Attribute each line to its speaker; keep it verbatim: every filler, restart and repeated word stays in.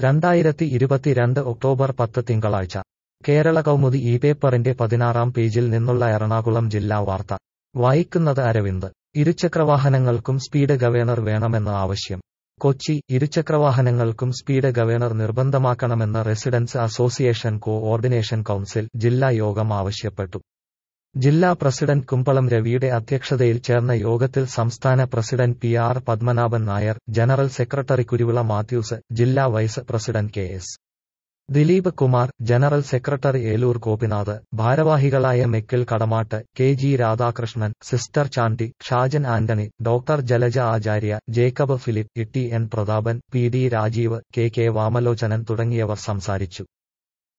Speaker 1: രണ്ടായിരത്തി ഇരുപത്തിരണ്ട് ഒക്ടോബർ പത്ത് തിങ്കളാഴ്ച കേരള കൗമുദി ഈ പേപ്പറിന്റെ പതിനാറാം പേജിൽ നിന്നുള്ള എറണാകുളം ജില്ലാ വാർത്ത വായിക്കുന്നത് അരവിന്ദ്. ഇരുചക്രവാഹനങ്ങൾക്കും സ്പീഡ് ഗവേണർ വേണമെന്ന് ആവശ്യം. കൊച്ചി. ഇരുചക്രവാഹനങ്ങൾക്കും സ്പീഡ് ഗവേണർ നിർബന്ധമാക്കണമെന്ന് residents association coordination council ജില്ലാ യോഗം ആവശ്യപ്പെട്ടു. ജില്ലാ പ്രസിഡന്റ് കുമ്പളം രവിയുടെ അധ്യക്ഷതയിൽ ചേർന്ന യോഗത്തിൽ സംസ്ഥാന president P R Padmanabhan Nair, general secretary Kuruvila Mathews, ജില്ലാ vice president K S Dileep Kumar, general secretary Eloor Gopinath, ഭാരവാഹികളായ Mekkil Kadamattu, K G Radhakrishnan, sister Chandy, Shajan Antony, doctor Jalaja Acharya, Jacob Philip, T N Prathapan, P D Rajeev, K K Vamalochanan തുടങ്ങിയവർ സംസാരിച്ചു.